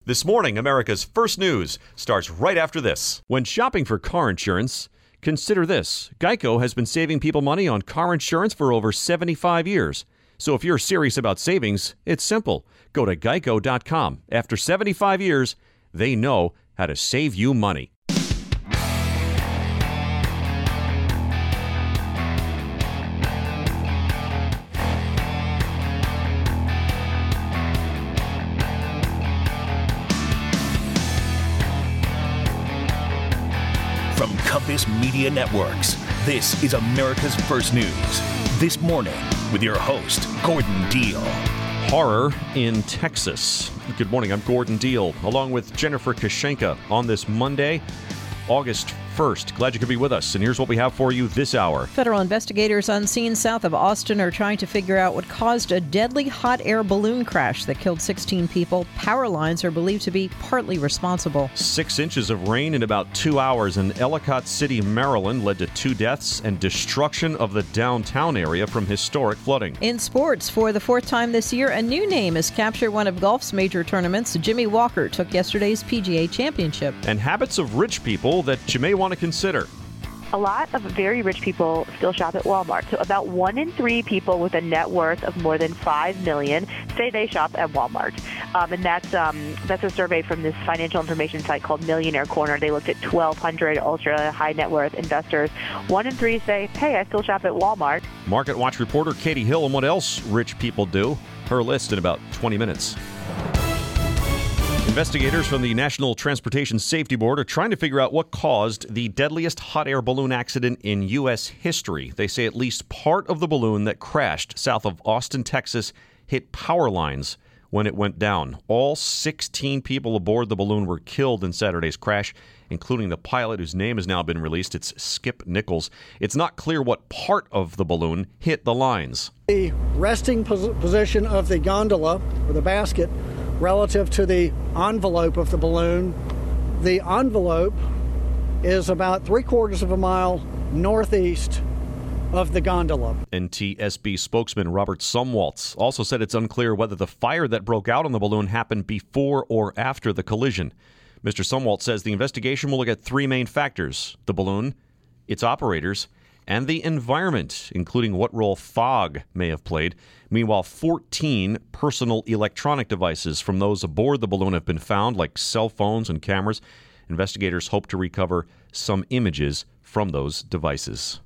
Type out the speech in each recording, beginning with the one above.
This morning, America's First News starts right after this. When shopping for car insurance, consider this. Geico has been saving people money on car insurance for over 75 years. So if you're serious about savings, it's simple. Go to geico.com. After 75 years, they know how to save you money. From Compass Media Networks, this is America's First News. This morning with your host, Gordon Deal. Horror in Texas. Good morning, I'm Gordon Deal, along with Jennifer Kashenka on this Monday, August 1st. Glad you could be with us, and here's what we have for you this hour. Federal investigators on scene south of Austin are trying to figure out what caused a deadly hot air balloon crash that killed 16 people. Power lines are believed to be partly responsible. 6 inches of rain in about 2 hours in Ellicott City, Maryland, led to 2 deaths and destruction of the downtown area from historic flooding. In sports, for the 4th time this year, a new name has captured one of golf's major tournaments. Jimmy Walker took yesterday's PGA Championship. And habits of rich people that you may want to consider. A lot of very rich people still shop at Walmart. So about 1 in 3 people with a net worth of more than $5 million say they shop at Walmart. And that's a survey from this financial information site called Millionaire Corner. They looked at 1,200 ultra high net worth investors. 1 in 3 say, hey, I still shop at Walmart. Market Watch reporter Katie Hill on what else rich people do. Her list in about 20 minutes. Investigators from the National Transportation Safety Board are trying to figure out what caused the deadliest hot air balloon accident in U.S. history. They say at least part of the balloon that crashed south of Austin, Texas, hit power lines when it went down. All 16 people aboard the balloon were killed in Saturday's crash, including the pilot whose name has now been released. It's Skip Nichols. It's not clear what part of the balloon hit the lines. The resting position of the gondola, or the basket, relative to the envelope of the balloon. The envelope is about 3/4 of a mile northeast of the gondola. NTSB spokesman Robert Sumwalt also said it's unclear whether the fire that broke out on the balloon happened before or after the collision. Mr. Sumwalt says the investigation will look at 3 main factors: the balloon, its operators, and the environment, including what role fog may have played. Meanwhile, 14 personal electronic devices from those aboard the balloon have been found, like cell phones and cameras. Investigators hope to recover some images from those devices.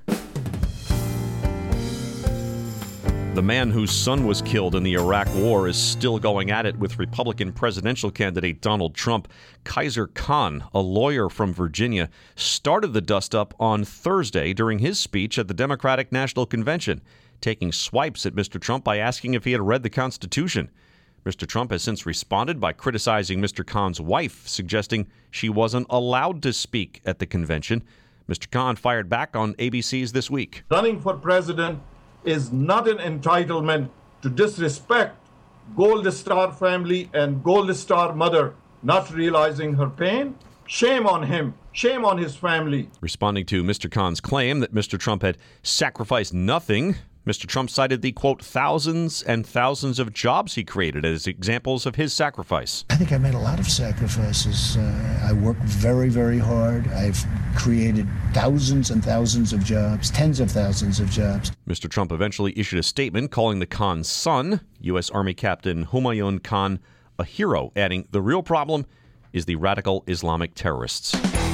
The man whose son was killed in the Iraq War is still going at it with Republican presidential candidate Donald Trump. Kaiser Khan, a lawyer from Virginia, started the dust-up on Thursday during his speech at the Democratic National Convention, taking swipes at Mr. Trump by asking if he had read the Constitution. Mr. Trump has since responded by criticizing Mr. Khan's wife, suggesting she wasn't allowed to speak at the convention. Mr. Khan fired back on ABC's This Week. Running for president is not an entitlement to disrespect Gold Star family and Gold Star mother not realizing her pain. Shame on him. Shame on his family. Responding to Mr. Khan's claim that Mr. Trump had sacrificed nothing, Mr. Trump cited the, quote, thousands and thousands of jobs he created as examples of his sacrifice. I think I made a lot of sacrifices. I worked very, very hard. I've created thousands and thousands of jobs, tens of thousands of jobs. Mr. Trump eventually issued a statement calling the Khan's son, U.S. Army Captain Humayun Khan, a hero, adding, the real problem is the radical Islamic terrorists.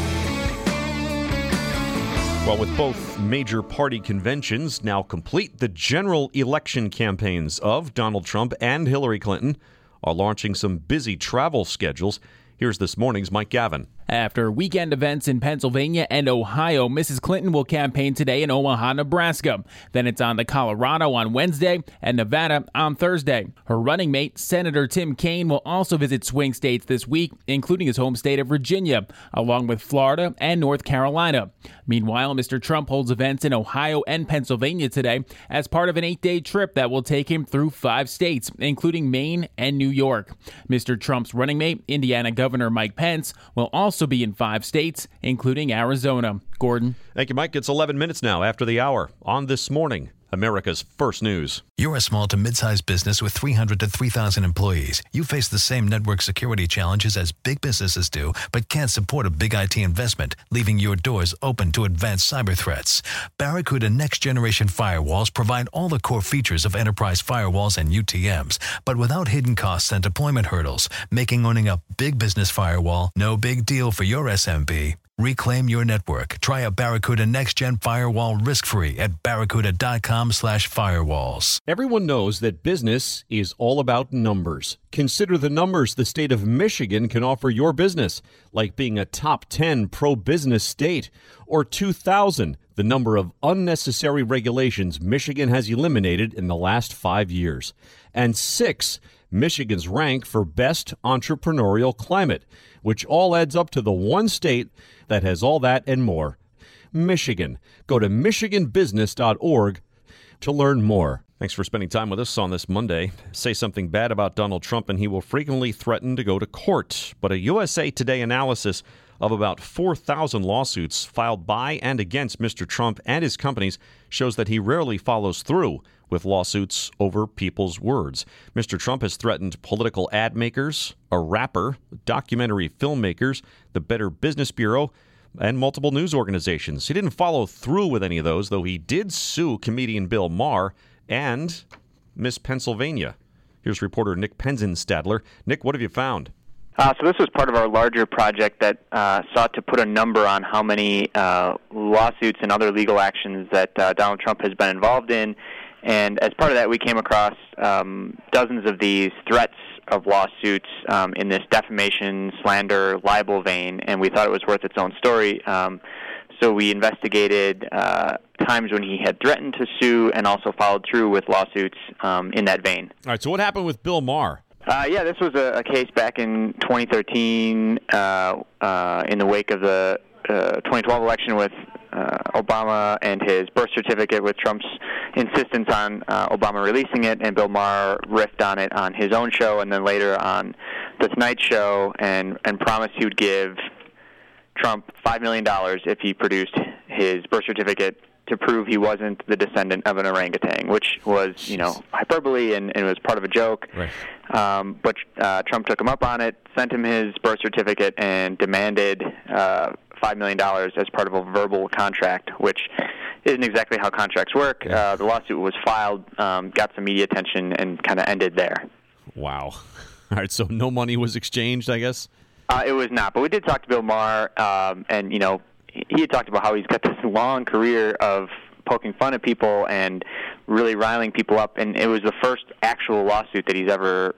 Well, with both major party conventions now complete, the general election campaigns of Donald Trump and Hillary Clinton are launching some busy travel schedules. Here's this morning's Mike Gavin. After weekend events in Pennsylvania and Ohio, Mrs. Clinton will campaign today in Omaha, Nebraska. Then it's on to Colorado on Wednesday and Nevada on Thursday. Her running mate, Senator Tim Kaine, will also visit swing states this week, including his home state of Virginia, along with Florida and North Carolina. Meanwhile, Mr. Trump holds events in Ohio and Pennsylvania today as part of an 8-day trip that will take him through 5 states, including Maine and New York. Mr. Trump's running mate, Indiana Governor Mike Pence, will also be in 5 states, including Arizona. Gordon. Thank you, Mike. It's 11 minutes now after the hour on This Morning, America's First News. You're a small to mid-sized business with 300 to 3,000 employees. You face the same network security challenges as big businesses do, but can't support a big IT investment, leaving your doors open to advanced cyber threats. Barracuda next-generation firewalls provide all the core features of enterprise firewalls and UTMs, but without hidden costs and deployment hurdles, making owning a big business firewall no big deal for your SMB. Reclaim your network. Try a Barracuda next-gen firewall risk-free at barracuda.com/firewalls. Everyone knows that business is all about numbers. Consider the numbers the state of Michigan can offer your business, like being a top 10 pro-business state, or 2,000, the number of unnecessary regulations Michigan has eliminated in the last 5 years, and 6, Michigan's rank for best entrepreneurial climate, which all adds up to the one state that has all that and more. Michigan. Go to michiganbusiness.org to learn more. Thanks for spending time with us on this Monday. Say something bad about Donald Trump and he will frequently threaten to go to court. But a USA Today analysis of about 4,000 lawsuits filed by and against Mr. Trump and his companies shows that he rarely follows through with lawsuits over people's words. Mr. Trump has threatened political ad makers, a rapper, documentary filmmakers, the Better Business Bureau, and multiple news organizations. He didn't follow through with any of those, though he did sue comedian Bill Maher and Miss Pennsylvania. Here's reporter Nick Penzenstadler. Nick, what have you found? So this was part of our larger project that sought to put a number on how many lawsuits and other legal actions that Donald Trump has been involved in. And as part of that, we came across dozens of these threats of lawsuits in this defamation, slander, libel vein, and we thought it was worth its own story. So we investigated times when he had threatened to sue and also followed through with lawsuits in that vein. All right, so what happened with Bill Maher? This was a case back in 2013 in the wake of the 2012 election with Obama and his birth certificate, with Trump's insistence on Obama releasing it, and Bill Maher riffed on it on his own show and then later on The Tonight Show and promised he would give Trump $5 million if he produced his birth certificate to prove he wasn't the descendant of an orangutan, which was, hyperbole and it was part of a joke. Right. But Trump took him up on it, sent him his birth certificate, and demanded $5 million as part of a verbal contract, which isn't exactly how contracts work. Yeah. The lawsuit was filed, got some media attention, and kind of ended there. Wow. All right, so no money was exchanged, I guess? It was not, but we did talk to Bill Maher, and, he had talked about how he's got this long career of poking fun at people and really riling people up, and it was the first actual lawsuit that he's ever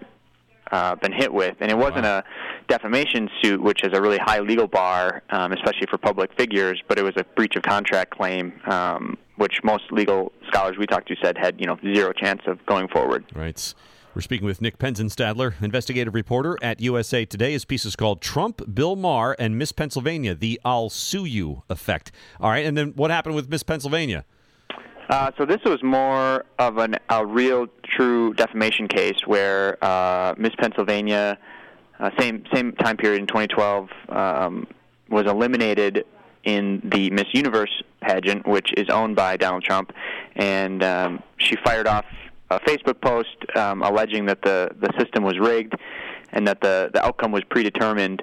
been hit with. And it wasn't a defamation suit, which is a really high legal bar, especially for public figures, but it was a breach of contract claim, which most legal scholars we talked to said had, zero chance of going forward. Right. We're speaking with Nick Penzenstadler, investigative reporter at USA Today. His piece is called Trump, Bill Maher, and Miss Pennsylvania, the I'll Sue You Effect. All right, and then what happened with Miss Pennsylvania? So this was more of a real, true defamation case where Miss Pennsylvania, same time period in 2012, was eliminated in the Miss Universe pageant, which is owned by Donald Trump, and she fired off a Facebook post alleging that the system was rigged and that the outcome was predetermined,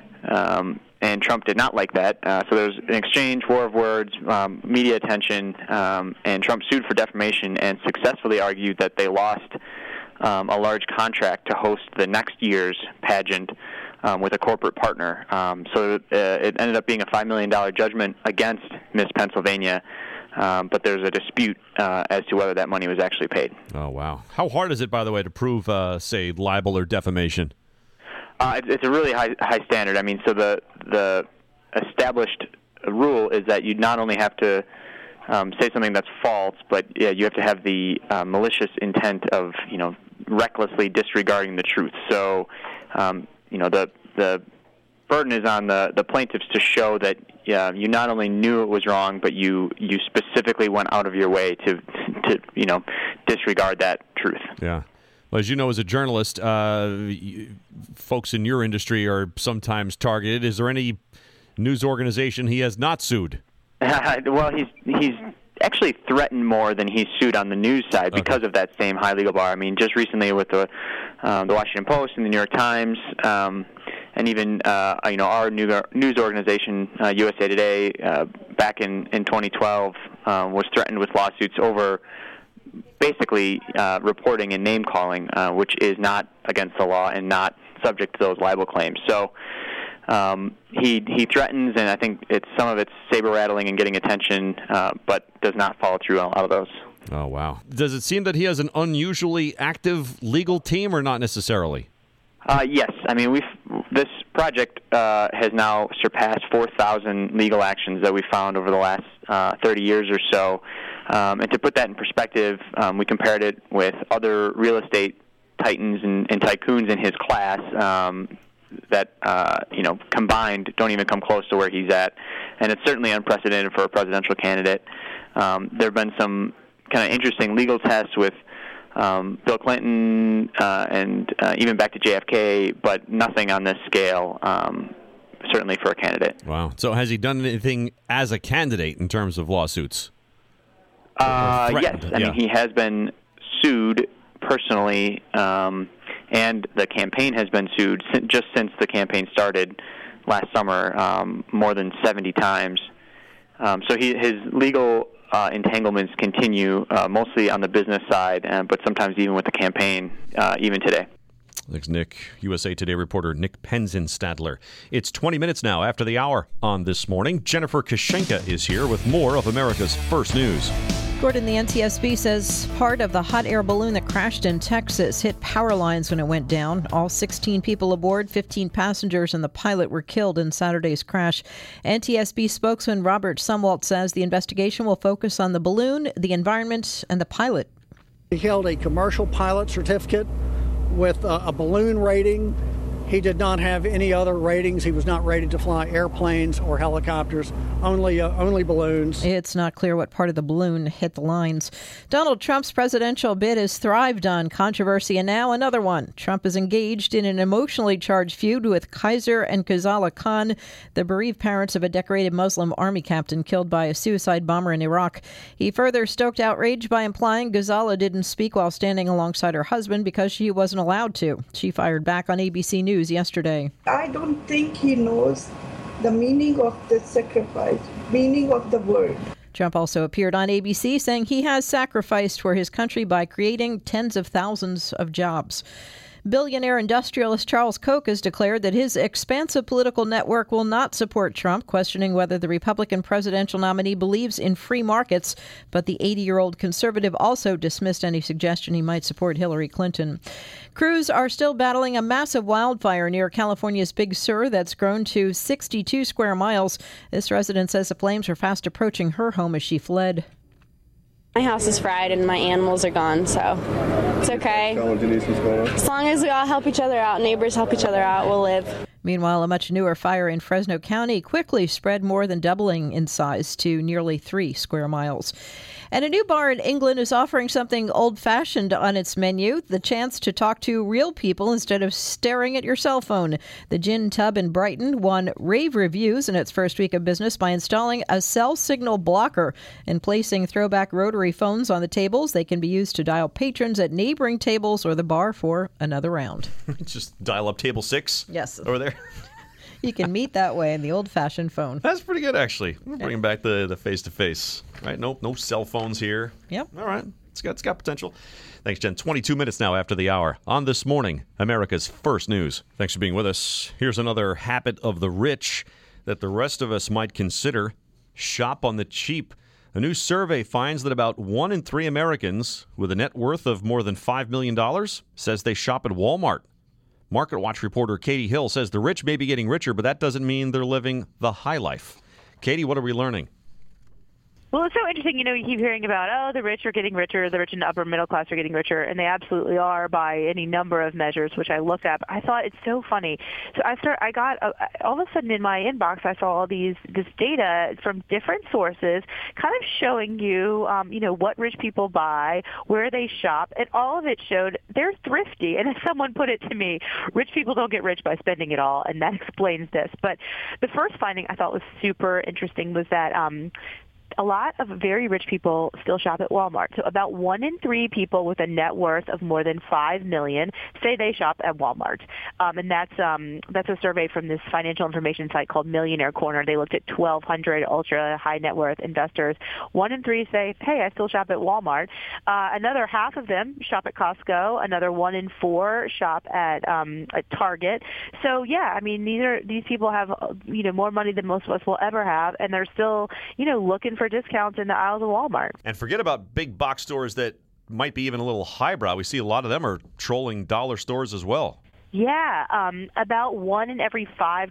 and Trump did not like that. So there was an exchange, war of words, media attention, and Trump sued for defamation and successfully argued that they lost a large contract to host the next year's pageant with a corporate partner. So it ended up being a $5 million judgment against Miss Pennsylvania. But there's a dispute as to whether that money was actually paid. Oh, wow. How hard is it, by the way, to prove, say, libel or defamation? It's a really high standard. I mean, so the established rule is that you not only have to say something that's false, but you have to have the malicious intent of, recklessly disregarding the truth. So, the burden is on the plaintiffs to show that you not only knew it was wrong, but you specifically went out of your way to disregard that truth. Yeah. Well, as you know, as a journalist, folks in your industry are sometimes targeted. Is there any news organization he has not sued? Well, he's actually threatened more than he's sued on the news side because of that same high legal bar. I mean, just recently with the Washington Post and the New York Times, and even our news organization, USA Today, back in 2012, was threatened with lawsuits over basically reporting and name calling, which is not against the law and not subject to those libel claims. So he threatens, and I think some of it's saber rattling and getting attention, but does not follow through on a lot of those. Oh, wow. Does it seem that he has an unusually active legal team, or not necessarily? Yes. I mean, this project has now surpassed 4,000 legal actions that we found over the last 30 years or so. And to put that in perspective, we compared it with other real estate titans and tycoons in his class that, combined don't even come close to where he's at. And it's certainly unprecedented for a presidential candidate. There have been some kind of interesting legal tests with Bill Clinton and even back to JFK, but nothing on this scale, certainly for a candidate. Wow. So has he done anything as a candidate in terms of lawsuits? Yes. I mean, he has been sued personally, and the campaign has been sued just since the campaign started last summer, more than 70 times. So his legal entanglements continue, mostly on the business side, but sometimes even with the campaign, even today. Thanks, Nick. USA Today reporter Nick Penzenstadler. It's 20 minutes now after the hour on This Morning. Jennifer Kashenka is here with more of America's First News. Gordon, the NTSB says part of the hot air balloon that crashed in Texas hit power lines when it went down. All 16 people aboard, 15 passengers, and the pilot were killed in Saturday's crash. NTSB spokesman Robert Sumwalt says the investigation will focus on the balloon, the environment, and the pilot. He held a commercial pilot certificate with a balloon rating. He did not have any other ratings. He was not rated to fly airplanes or helicopters, only balloons. It's not clear what part of the balloon hit the lines. Donald Trump's presidential bid has thrived on controversy, and now another one. Trump is engaged in an emotionally charged feud with Kaiser and Ghazala Khan, the bereaved parents of a decorated Muslim army captain killed by a suicide bomber in Iraq. He further stoked outrage by implying Ghazala didn't speak while standing alongside her husband because she wasn't allowed to. She fired back on ABC News yesterday. I don't think he knows the meaning of the sacrifice, meaning of the word. Trump also appeared on ABC saying he has sacrificed for his country by creating tens of thousands of jobs. Billionaire industrialist Charles Koch has declared that his expansive political network will not support Trump, questioning whether the Republican presidential nominee believes in free markets. But the 80-year-old conservative also dismissed any suggestion he might support Hillary Clinton. Crews are still battling a massive wildfire near California's Big Sur that's grown to 62 square miles. This resident says the flames are fast approaching her home as she fled. My house is fried and my animals are gone, so it's okay. As long as we all help each other out, neighbors help each other out, we'll live. Meanwhile, a much newer fire in Fresno County quickly spread, more than doubling in size to nearly 3 square miles. And a new bar in England is offering something old-fashioned on its menu, the chance to talk to real people instead of staring at your cell phone. The Gin Tub in Brighton won rave reviews in its first week of business by installing a cell signal blocker and placing throwback rotary phones on the tables. They can be used to dial patrons at neighboring tables or the bar for another round. Just dial up table 6? Yes. Over there? You can meet that way in the old-fashioned phone. That's pretty good, actually. We're bringing back the face-to-face, right? No cell phones here. Yep. All right. It's got potential. Thanks, Jen. 22 minutes now after the hour. On This Morning, America's First News. Thanks for being with us. Here's another habit of the rich that the rest of us might consider. Shop on the cheap. A new survey finds that about 1 in 3 Americans with a net worth of more than $5 million says they shop at Walmart. Market Watch reporter Katie Hill says the rich may be getting richer, but that doesn't mean they're living the high life. Katie, what are we learning? Well, it's so interesting. You know, you keep hearing about, the rich are getting richer, the rich and upper middle class are getting richer, and they absolutely are by any number of measures, which I looked at. But I thought it's so funny. So I got all of a sudden in my inbox, I saw all this data from different sources, kind of showing you, what rich people buy, where they shop, and all of it showed they're thrifty. And as someone put it to me, rich people don't get rich by spending it all, and that explains this. But the first finding I thought was super interesting was that a lot of very rich people still shop at Walmart. So about 1 in 3 people with a net worth of more than $5 million say they shop at Walmart. And that's a survey from this financial information site called Millionaire Corner. They looked at 1,200 ultra high net worth investors. 1 in 3 say, hey, I still shop at Walmart. Another half of them shop at Costco. Another 1 in 4 shop at Target. So yeah, I mean, these people have more money than most of us will ever have, and they're still looking for discounts in the aisles of Walmart. And forget about big box stores that might be even a little highbrow. We see a lot of them are trolling dollar stores as well. Yeah, about 1 in every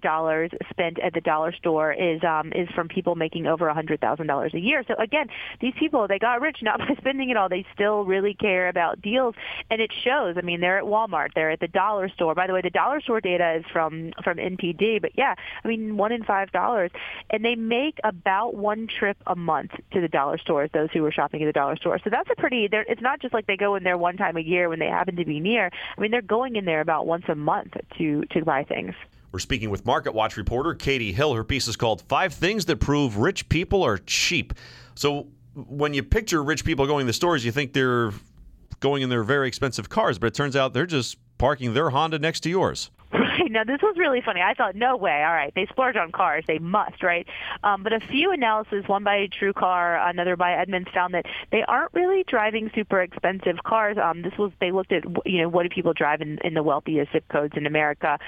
$5 spent at the dollar store is from people making over $100,000 a year. So again, these people, they got rich not by spending it all. They still really care about deals, and it shows. I mean, they're at Walmart, they're at the dollar store. By the way, the dollar store data is from NPD, but yeah, I mean, 1 in $5, and they make about 1 trip a month to the dollar stores. Those who are shopping at the dollar store. So that's it's not just like they go in there one time a year when they happen to be near. I mean, they're going in there about once a month to buy things. We're speaking with Market Watch reporter Katie Hill. Her piece is called 5 Things That Prove Rich People Are Cheap. So when you picture rich people going to the stores, you think they're going in their very expensive cars, but it turns out they're just parking their Honda next to yours. Right. Now, this was really funny. I thought, no way. All right. They splurge on cars. They must, right? But a few analyses, one by TrueCar, another by Edmunds, found that they aren't really driving super expensive cars. They looked at, what do people drive in the wealthiest zip codes in America.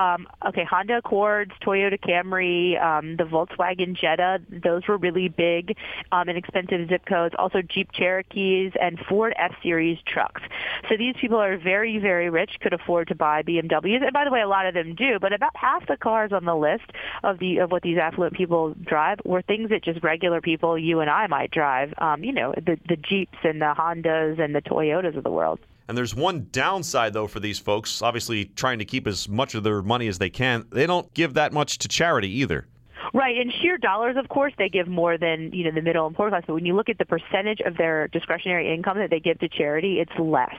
Honda Accords, Toyota Camry, the Volkswagen Jetta, those were really big and expensive zip codes. Also Jeep Cherokees and Ford F-Series trucks. So these people are very, very rich, could afford to buy BMWs. And by the way, a lot of them do, but about half the cars on the list of what these affluent people drive were things that just regular people, you and I, might drive. The Jeeps and the Hondas and the Toyotas of the world. And there's one downside, though, for these folks, obviously trying to keep as much of their money as they can. They don't give that much to charity either. Right. In sheer dollars, of course, they give more than, the middle and poor class. But when you look at the percentage of their discretionary income that they give to charity, it's less.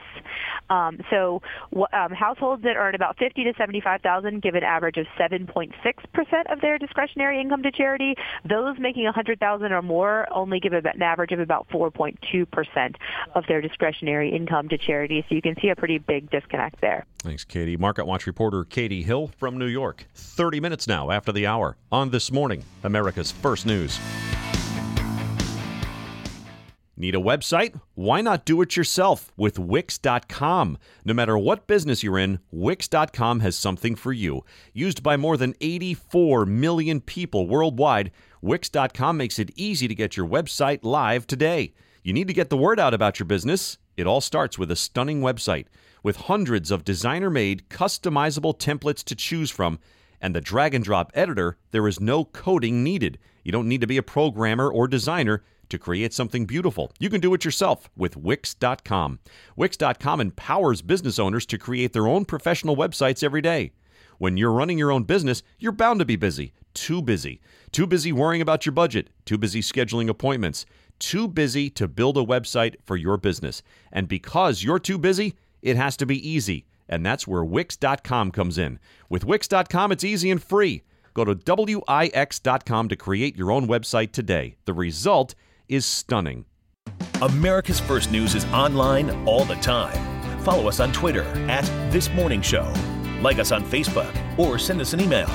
Households that earn about $50,000 to $75,000 give an average of 7.6% of their discretionary income to charity. Those making $100,000 or more only give an average of about 4.2% of their discretionary income to charity. So you can see a pretty big disconnect there. Thanks, Katie. Market Watch reporter Katie Hill from New York. 30 minutes now after the hour on This Morning, America's First News. Need a website? Why not do it yourself with Wix.com? No matter what business you're in, Wix.com has something for you. Used by more than 84 million people worldwide, Wix.com makes it easy to get your website live today. You need to get the word out about your business. It all starts with a stunning website. With hundreds of designer-made, customizable templates to choose from, and the drag-and-drop editor, there is no coding needed. You don't need to be a programmer or designer to create something beautiful. You can do it yourself with Wix.com. Wix.com empowers business owners to create their own professional websites every day. When you're running your own business, you're bound to be busy. Too busy. Too busy worrying about your budget. Too busy scheduling appointments. Too busy to build a website for your business. And because you're too busy, it has to be easy. And that's where Wix.com comes in. With Wix.com, it's easy and free. Go to Wix.com to create your own website today. The result is stunning. America's First News is online all the time. Follow us on Twitter @ThisMorningShow. Like us on Facebook or send us an email.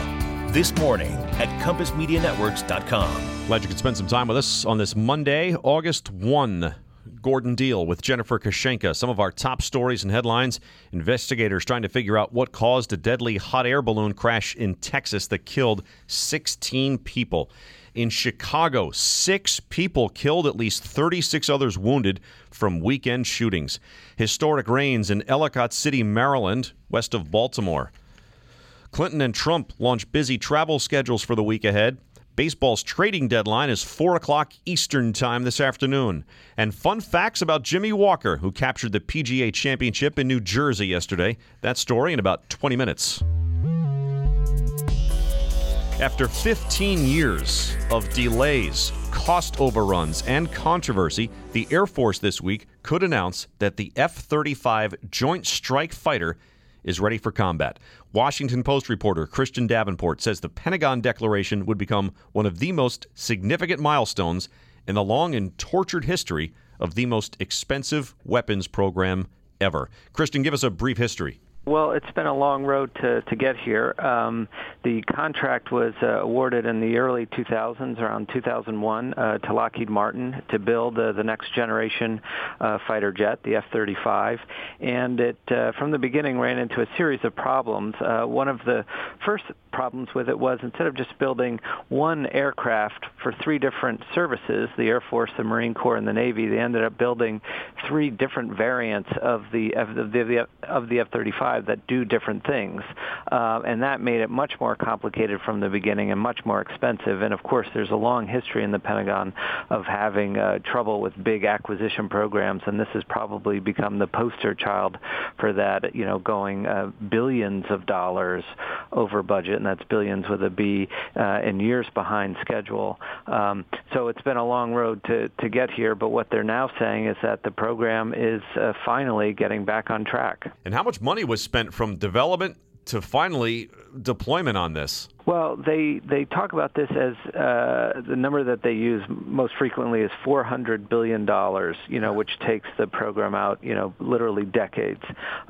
thismorning@compassmedianetworks.com. Glad you could spend some time with us on this Monday, August 1. Gordon Deal with Jennifer Kashenka. Some of our top stories and headlines. Investigators trying to figure out what caused a deadly hot air balloon crash in Texas that killed 16 people. In Chicago, 6 people killed, at least 36 others wounded from weekend shootings. Historic rains in Ellicott City, Maryland, west of Baltimore. Clinton and Trump launch busy travel schedules for the week ahead. Baseball's trading deadline is 4 o'clock Eastern time this afternoon. And fun facts about Jimmy Walker, who captured the PGA Championship in New Jersey yesterday. That story in about 20 minutes. After 15 years of delays, cost overruns, and controversy, the Air Force this week could announce that the F-35 Joint Strike Fighter is ready for combat. Washington Post reporter Christian Davenport says the Pentagon declaration would become one of the most significant milestones in the long and tortured history of the most expensive weapons program ever. Christian, give us a brief history. Well, it's been a long road to get here. The contract was awarded in the early 2000s, around 2001, to Lockheed Martin to build the next generation fighter jet, the F-35. And it, from the beginning, ran into a series of problems. One of the first problems with it was instead of just building one aircraft for three different services, the Air Force, the Marine Corps, and the Navy, they ended up building three different variants of the F-35 that do different things. And that made it much more complicated from the beginning and much more expensive. And, of course, there's a long history in the Pentagon of having trouble with big acquisition programs, and this has probably become the poster child for that, going billions of dollars over budget, and that's billions with a B, and years behind schedule. So it's been a long road to get here, but what they're now saying is that the program is finally getting back on track. And how much money was spent from development to finally deployment on this? Well, they talk about this as the number that they use most frequently is $400 billion, which takes the program out, literally decades.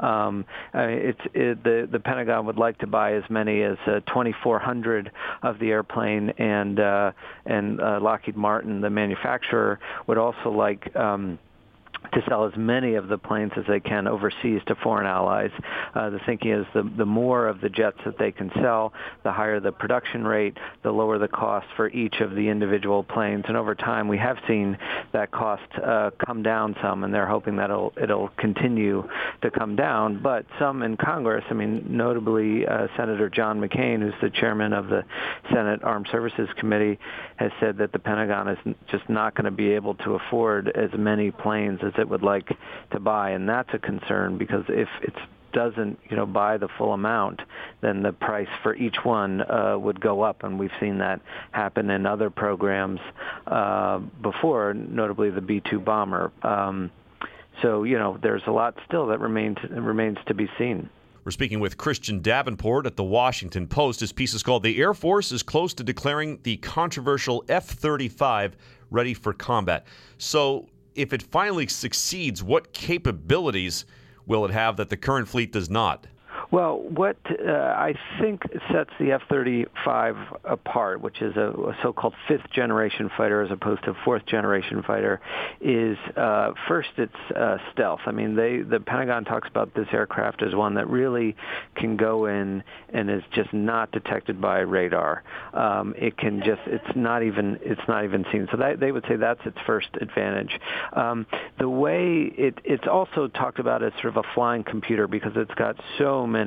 The Pentagon would like to buy as many as 2,400 of the airplane, and Lockheed Martin, the manufacturer, would also like to sell as many of the planes as they can overseas to foreign allies. The thinking is the more of the jets that they can sell, the higher the production rate, the lower the cost for each of the individual planes. And over time, we have seen that cost come down some, and they're hoping that it'll continue to come down. But some in Congress, notably Senator John McCain, who's the chairman of the Senate Armed Services Committee, has said that the Pentagon is just not going to be able to afford as many planes as it would like to buy, and that's a concern because if it doesn't, buy the full amount, then the price for each one would go up, and we've seen that happen in other programs before, notably the B-2 bomber. So, there's a lot still that remains to be seen. We're speaking with Christian Davenport at the Washington Post. His piece is called "The Air Force is Close to Declaring the Controversial F-35 Ready for Combat." So, if it finally succeeds, what capabilities will it have that the current fleet does not? Well, what I think sets the F-35 apart, which is a so-called fifth-generation fighter as opposed to fourth-generation fighter, is first it's stealth. The Pentagon talks about this aircraft as one that really can go in and is just not detected by radar. It's not even seen. So they would say that's its first advantage. The way it's also talked about as sort of a flying computer because it's got so many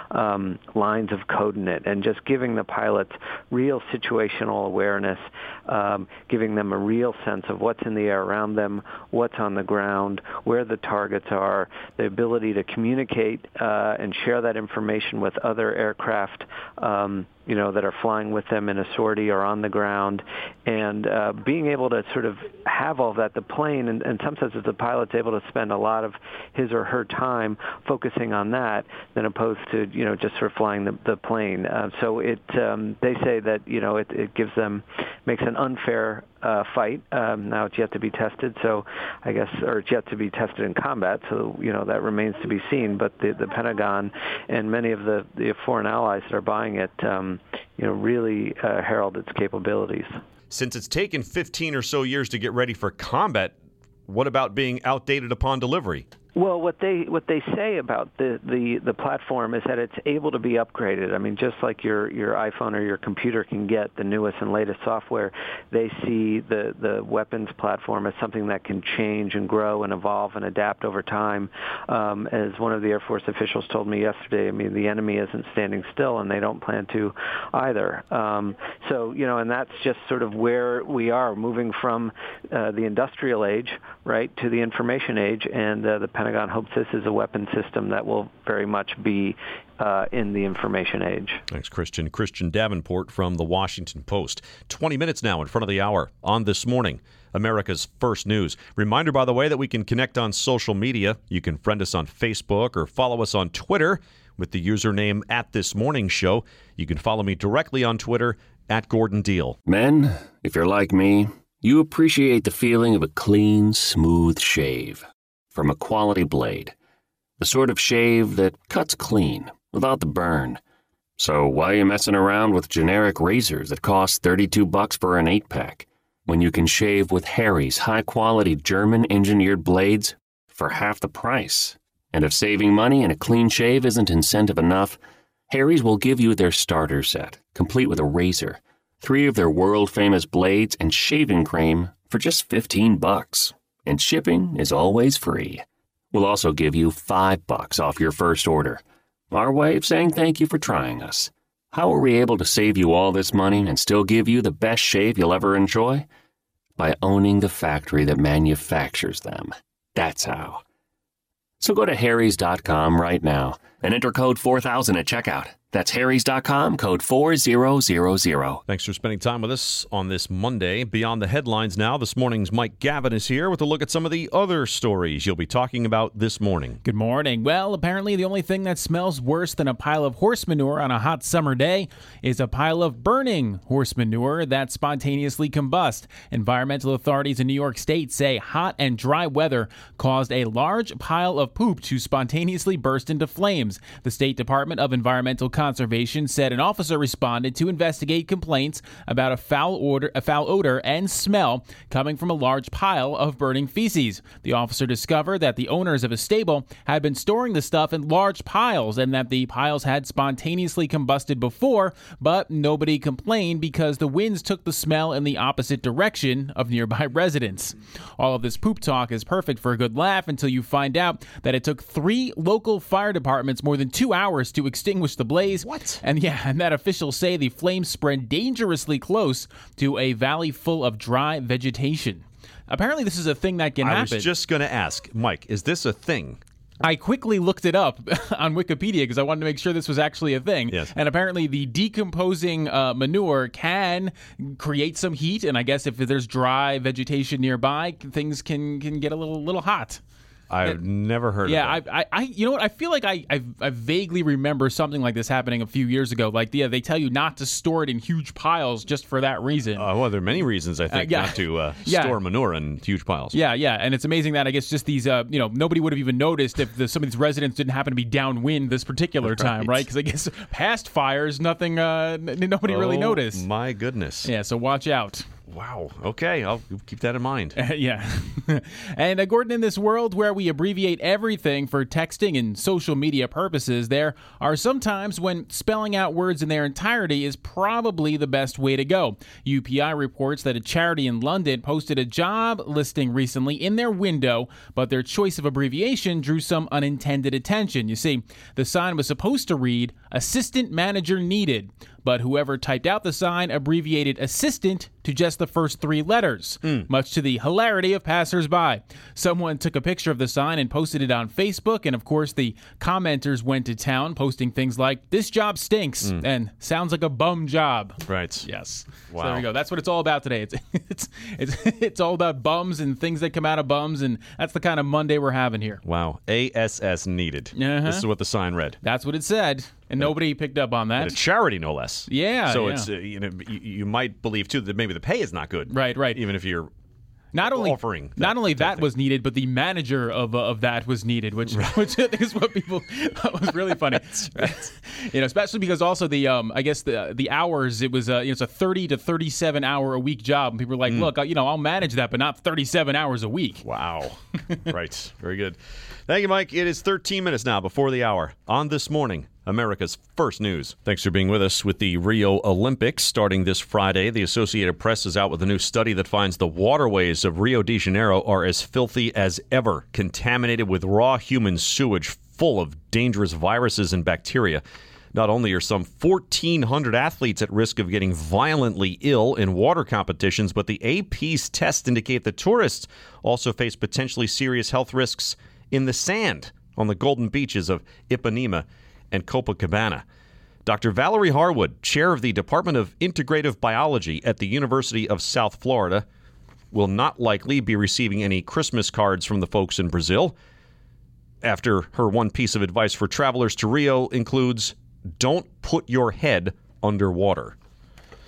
lines of code in it, and just giving the pilots real situational awareness, giving them a real sense of what's in the air around them, what's on the ground, where the targets are, the ability to communicate and share that information with other aircraft that are flying with them in a sortie or on the ground, and being able to sort of have all that. The plane, in some senses, the pilot's able to spend a lot of his or her time focusing on that than opposed to, just sort of flying the plane. So they say that, it gives them, makes an unfair fight. Now it's yet to be tested, so I guess, or it's yet to be tested in combat, so, that remains to be seen. But the Pentagon and many of the foreign allies that are buying it, really herald its capabilities. Since it's taken 15 or so years to get ready for combat, what about being outdated upon delivery? Well, what they say about the platform is that it's able to be upgraded. Just like your iPhone or your computer can get the newest and latest software, they see the weapons platform as something that can change and grow and evolve and adapt over time. As one of the Air Force officials told me yesterday, the enemy isn't standing still, and they don't plan to either. And that's just sort of where we are, moving from the industrial age, right, to the information age, and the Pentagon hopes this is a weapon system that will very much be in the information age. Thanks, Christian. Christian Davenport from the Washington Post. 20 minutes now in front of the hour on This Morning, America's First News. Reminder, by the way, that we can connect on social media. You can friend us on Facebook or follow us on Twitter with the username @ThisMorningShow. You can follow me directly on Twitter @GordonDeal. Men, if you're like me, You appreciate the feeling of a clean, smooth shave from a quality blade. The sort of shave that cuts clean, without the burn. So why are you messing around with generic razors that cost $32 for an 8-pack when you can shave with Harry's high-quality German-engineered blades for half the price? And if saving money and a clean shave isn't incentive enough, Harry's will give you their starter set, complete with a razor, 3 of their world-famous blades, and shaving cream for just $15. And shipping is always free. We'll also give you $5 off your first order. Our way of saying thank you for trying us. How are we able to save you all this money and still give you the best shave you'll ever enjoy? By owning the factory that manufactures them. That's how. So go to harrys.com right now and enter code 4000 at checkout. That's harrys.com, code 4000. Thanks for spending time with us on this Monday. Beyond the headlines now, this morning's Mike Gavin is here with a look at some of the other stories you'll be talking about this morning. Good morning. Well, apparently the only thing that smells worse than a pile of horse manure on a hot summer day is a pile of burning horse manure that spontaneously combusts. Environmental authorities in New York State say hot and dry weather caused a large pile of poop to spontaneously burst into flames. The State Department of Environmental Conservation said an officer responded to investigate complaints about a foul odor and smell coming from a large pile of burning feces. The officer discovered that the owners of a stable had been storing the stuff in large piles and that the piles had spontaneously combusted before, but nobody complained because the winds took the smell in the opposite direction of nearby residents. All of this poop talk is perfect for a good laugh until you find out that it took 3 local fire departments more than 2 hours to extinguish the blaze. What? And that officials say the flames spread dangerously close to a valley full of dry vegetation. Apparently this is a thing that can happen. I was just going to ask, Mike, is this a thing? I quickly looked it up on Wikipedia because I wanted to make sure this was actually a thing. Yes. And apparently the decomposing manure can create some heat, and I guess if there's dry vegetation nearby, things can get a little hot. I've never heard of that. Yeah, I you know what? I feel like I vaguely remember something like this happening a few years ago. Like, they tell you not to store it in huge piles just for that reason. Well, there are many reasons, I think, not to store manure in huge piles. Yeah, and it's amazing that I guess just these, nobody would have even noticed if some of these residents didn't happen to be downwind this particular time, right? Because I guess past fires, nobody really noticed. My goodness. Yeah, so watch out. Wow. Okay, I'll keep that in mind. Yeah. And Gordon, in this world where we abbreviate everything for texting and social media purposes, there are some times when spelling out words in their entirety is probably the best way to go. UPI reports that a charity in London posted a job listing recently in their window, but their choice of abbreviation drew some unintended attention. You see, the sign was supposed to read, "Assistant Manager Needed," but whoever typed out the sign abbreviated assistant to just the first 3 letters, much to the hilarity of passersby. Someone took a picture of the sign and posted it on Facebook, and of course the commenters went to town, posting things like, "This job stinks," and "Sounds like a bum job." Right. Yes. Wow. So there you go. That's what it's all about today. It's all about bums and things that come out of bums, and that's the kind of Monday we're having here. Wow. ASS needed. Uh-huh. This is what the sign read. That's what it said. And nobody picked up on that. At a charity, no less. Yeah. So it's you might believe too that maybe the pay is not good. Right. Even if you're offering. Not only that was needed, but the manager of that was needed, which I think is what people thought was really funny. Right. Especially because also the I guess the hours, it was it's a 30 to 37 hour a week job, and people were like, look, I'll manage that, but not 37 hours a week. Wow. Right. Very good. Thank you, Mike. It is 13 minutes now before the hour on This Morning, America's First News. Thanks for being with us. With the Rio Olympics starting this Friday, the Associated Press is out with a new study that finds the waterways of Rio de Janeiro are as filthy as ever, contaminated with raw human sewage full of dangerous viruses and bacteria. Not only are some 1,400 athletes at risk of getting violently ill in water competitions, but the AP's tests indicate that tourists also face potentially serious health risks in the sand on the golden beaches of Ipanema and Copacabana. Dr. Valerie Harwood, chair of the Department of Integrative Biology at the University of South Florida, will not likely be receiving any Christmas cards from the folks in Brazil, after her one piece of advice for travelers to Rio includes, don't put your head underwater.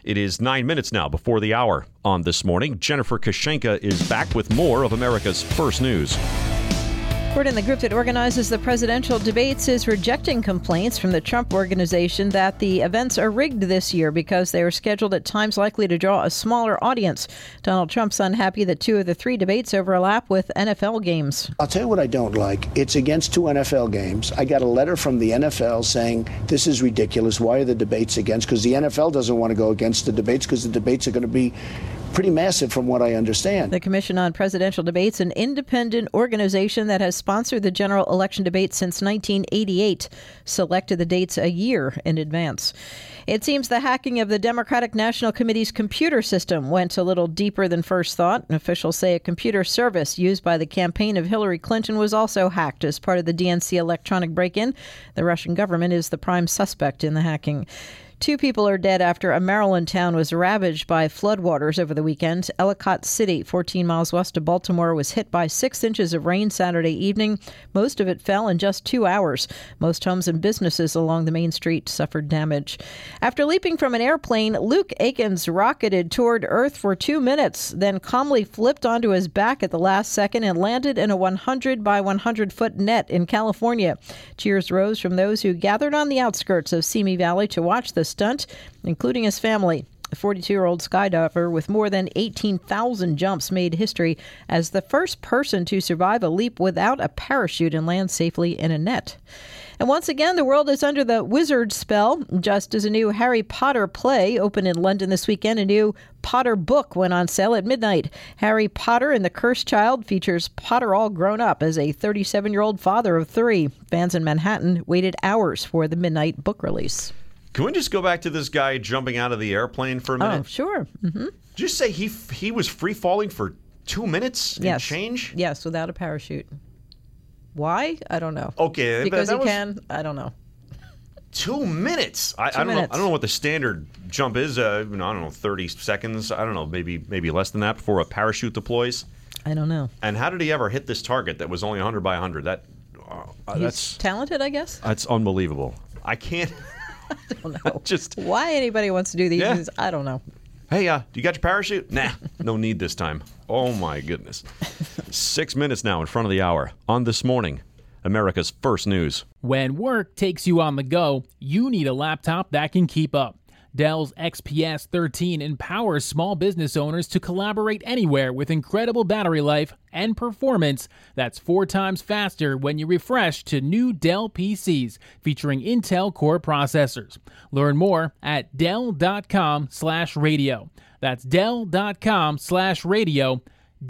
It is 9 minutes now before the hour on This Morning. Jennifer Kashenka is back with more of America's First News. Gordon, the group that organizes the presidential debates, is rejecting complaints from the Trump Organization that the events are rigged this year because they are scheduled at times likely to draw a smaller audience. Donald Trump's unhappy that 2 of the 3 debates overlap with NFL games. I'll tell you what I don't like. It's against 2 NFL games. I got a letter from the NFL saying this is ridiculous. Why are the debates against? Because the NFL doesn't want to go against the debates because the debates are going to be pretty massive from what I understand. The Commission on Presidential Debates, an independent organization that has sponsored the general election debate since 1988, selected the dates a year in advance. It seems the hacking of the Democratic National Committee's computer system went a little deeper than first thought. Officials say a computer service used by the campaign of Hillary Clinton was also hacked as part of the DNC electronic break-in. The Russian government is the prime suspect in the hacking. 2 people are dead after a Maryland town was ravaged by floodwaters over the weekend. Ellicott City, 14 miles west of Baltimore, was hit by 6 inches of rain Saturday evening. Most of it fell in just 2 hours. Most homes and businesses along the main street suffered damage. After leaping from an airplane, Luke Aikens rocketed toward Earth for 2 minutes, then calmly flipped onto his back at the last second and landed in a 100 by 100-foot net in California. Cheers rose from those who gathered on the outskirts of Simi Valley to watch the stunt, including his family. A 42-year-old skydiver with more than 18,000 jumps made history as the first person to survive a leap without a parachute and land safely in a net. And once again, the world is under the wizard spell. Just as a new Harry Potter play opened in London this weekend, a new Potter book went on sale at midnight. Harry Potter and the Cursed Child features Potter all grown up as a 37-year-old father of 3. Fans in Manhattan waited hours for the midnight book release. Can we just go back to this guy jumping out of the airplane for a minute? Oh, sure. Mm-hmm. Did you say he was free falling for 2 minutes and change? Yes, without a parachute. Why? I don't know. Okay, because he can. I don't know. 2 minutes. I don't know. I don't know what the standard jump is. I don't know, 30 seconds. I don't know, maybe less than that before a parachute deploys. I don't know. And how did he ever hit this target that was only 100 by 100? That's talented, I guess. That's unbelievable. I can't. I don't know. Just why anybody wants to do these things, I don't know. Hey, do you got your parachute? Nah, no need this time. Oh, my goodness. 6 minutes now in front of the hour on This Morning, America's First News. When work takes you on the go, you need a laptop that can keep up. Dell's XPS 13 empowers small business owners to collaborate anywhere with incredible battery life and performance that's 4 times faster when you refresh to new Dell PCs featuring Intel Core processors. Learn more at Dell.com/radio. That's Dell.com/radio.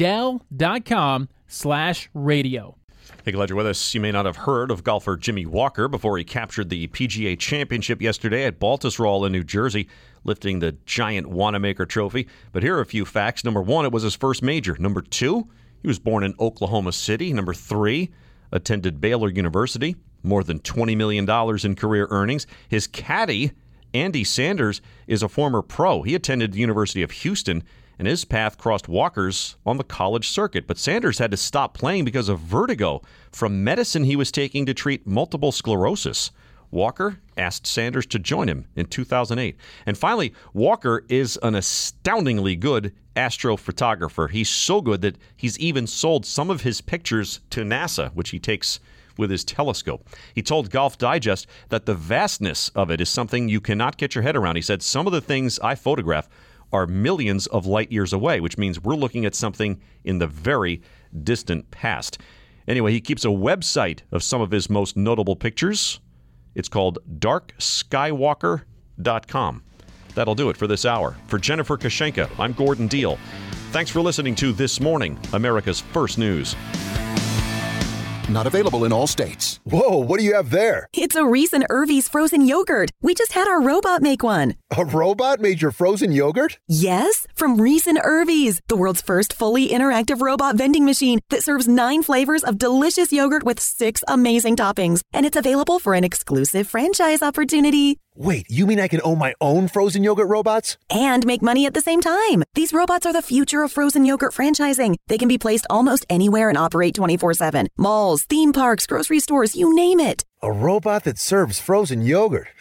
Dell.com/radio. Hey, glad you're with us. You may not have heard of golfer Jimmy Walker before he captured the PGA Championship yesterday at Baltusrol in New Jersey, lifting the giant Wanamaker trophy. But here are a few facts. Number 1, it was his first major. Number 2, he was born in Oklahoma City. Number 3, attended Baylor University. More than $20 million in career earnings. His caddy, Andy Sanders, is a former pro. He attended the University of Houston, and his path crossed Walker's on the college circuit. But Sanders had to stop playing because of vertigo from medicine he was taking to treat multiple sclerosis. Walker asked Sanders to join him in 2008. And finally, Walker is an astoundingly good astrophotographer. He's so good that he's even sold some of his pictures to NASA, which he takes with his telescope. He told Golf Digest that the vastness of it is something you cannot get your head around. He said, some of the things I photograph are millions of light years away, which means we're looking at something in the very distant past. Anyway, he keeps a website of some of his most notable pictures. It's called darkskywalker.com. That'll do it for this hour. For Jennifer Kashenka, I'm Gordon Deal. Thanks for listening to This Morning, America's First News. Not available in all states. Whoa, what do you have there? It's a Reese and Irvy's frozen yogurt. We just had our robot make one. A robot made your frozen yogurt? Yes, from Reese and Irvy's, the world's first fully interactive robot vending machine that serves 9 flavors of delicious yogurt with 6 amazing toppings. And it's available for an exclusive franchise opportunity. Wait, you mean I can own my own frozen yogurt robots? And make money at the same time. These robots are the future of frozen yogurt franchising. They can be placed almost anywhere and operate 24/7. Malls, theme parks, grocery stores, you name it. A robot that serves frozen yogurt.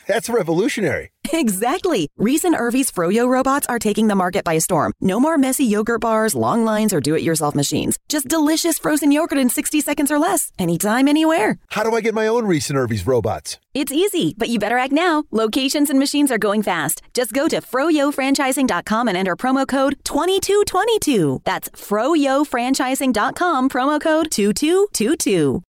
That's revolutionary. Exactly. Reese and Irvy's Froyo robots are taking the market by storm. No more messy yogurt bars, long lines, or do-it-yourself machines. Just delicious frozen yogurt in 60 seconds or less. Anytime, anywhere. How do I get my own Reese and Irvy's robots? It's easy, but you better act now. Locations and machines are going fast. Just go to froyofranchising.com and enter promo code 2222. That's froyofranchising.com, promo code 2222.